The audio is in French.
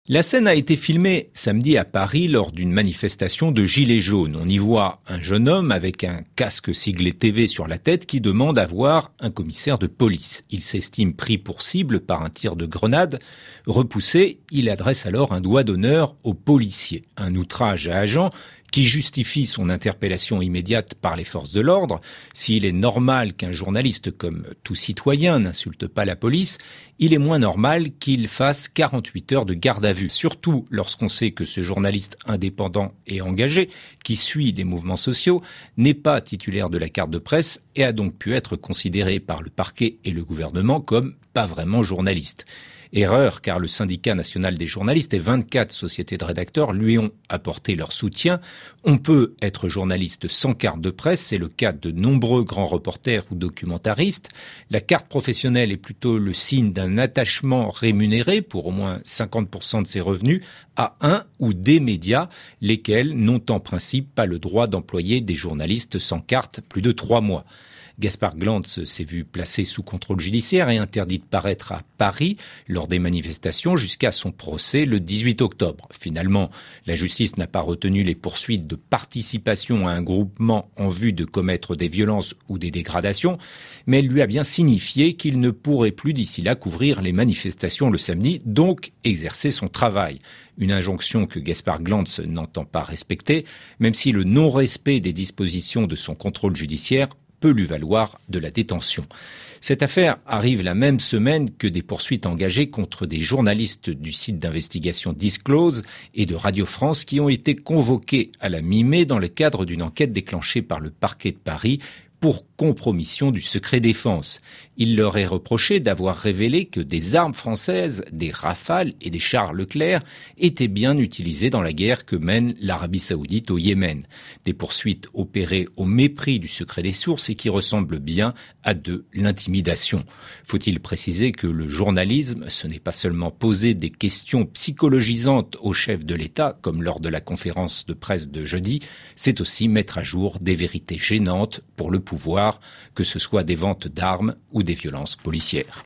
La scène a été filmée samedi à Paris lors d'une manifestation de gilets jaunes. On y voit un jeune homme avec un casque siglé TV sur la tête qui demande à voir un commissaire de police. Il s'estime pris pour cible par un tir de grenade. Repoussé, il adresse alors un doigt d'honneur aux policiers. Un outrage à agent qui justifie son interpellation immédiate par les forces de l'ordre. S'il est normal qu'un journaliste, comme tout citoyen, n'insulte pas la police, il est moins normal qu'il fasse 48 heures de garde à vue. Surtout lorsqu'on sait que ce journaliste indépendant et engagé, qui suit des mouvements sociaux, n'est pas titulaire de la carte de presse et a donc pu être considéré par le parquet et le gouvernement comme pas vraiment journaliste. Erreur, car le syndicat national des journalistes et 24 sociétés de rédacteurs lui ont apporté leur soutien. On peut être journaliste sans carte de presse, c'est le cas de nombreux grands reporters ou documentaristes. La carte professionnelle est plutôt le signe d'un attachement rémunéré pour au moins 50% de ses revenus à un ou des médias, lesquels n'ont en principe pas le droit d'employer des journalistes sans carte plus de 3 mois. Gaspard Glantz s'est vu placé sous contrôle judiciaire et interdit de paraître à Paris lors des manifestations jusqu'à son procès le 18 octobre. Finalement, la justice n'a pas retenu les poursuites de participation à un groupement en vue de commettre des violences ou des dégradations, mais elle lui a bien signifié qu'il ne pourrait plus d'ici là couvrir les manifestations le samedi, donc exercer son travail. Une injonction que Gaspard Glantz n'entend pas respecter, même si le non-respect des dispositions de son contrôle judiciaire peut lui valoir de la détention. Cette affaire arrive la même semaine que des poursuites engagées contre des journalistes du site d'investigation Disclose et de Radio France qui ont été convoqués à la mi-mai dans le cadre d'une enquête déclenchée par le parquet de Paris pour compromission du secret défense. Il leur est reproché d'avoir révélé que des armes françaises, des Rafales et des chars Leclerc étaient bien utilisés dans la guerre que mène l'Arabie Saoudite au Yémen. Des poursuites opérées au mépris du secret des sources et qui ressemblent bien à de l'intimidation. Faut-il préciser que le journalisme, ce n'est pas seulement poser des questions psychologisantes au chef de l'État, comme lors de la conférence de presse de jeudi, c'est aussi mettre à jour des vérités gênantes pour le pouvoir, que ce soit des ventes d'armes ou des violences policières.